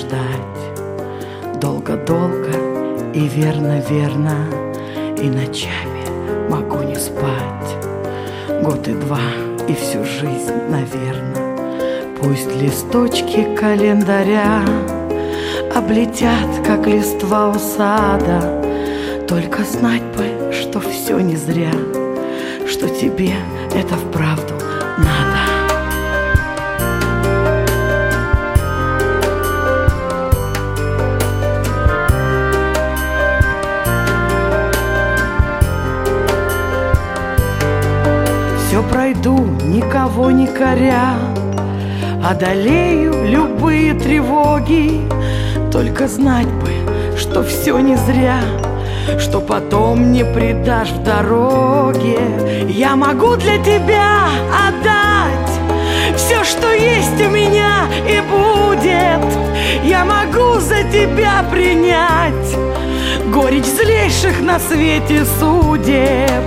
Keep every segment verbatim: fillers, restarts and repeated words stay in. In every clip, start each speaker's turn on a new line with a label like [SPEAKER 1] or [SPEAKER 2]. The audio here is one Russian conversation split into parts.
[SPEAKER 1] ждать долго-долго и верно-верно, и ночами могу не спать. Год и два, и всю жизнь, наверно. Пусть листочки календаря облетят, как листва у сада, только знать бы, что все не зря, что тебе это вправду надо. Все пройду, никого не коря, одолею любые тревоги, только знать бы, что все не зря, что потом не предашь в дороге. Я могу для тебя отдать все, что есть у меня и будет. Я могу за тебя принять горечь злейших на свете судеб.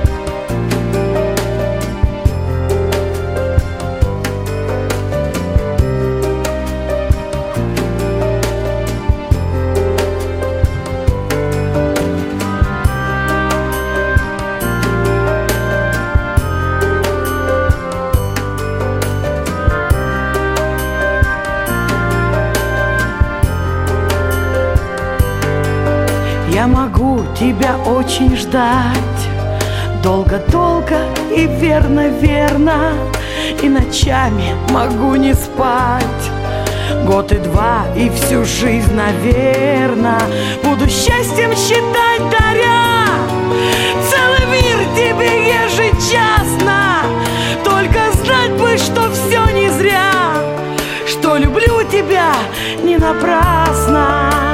[SPEAKER 1] Я могу тебя очень ждать долго-долго и верно-верно, и ночами могу не спать. Год и два, и всю жизнь, наверно, буду счастьем считать, даря целый мир тебе ежечасно. Только знать бы, что все не зря, что люблю тебя не напрасно.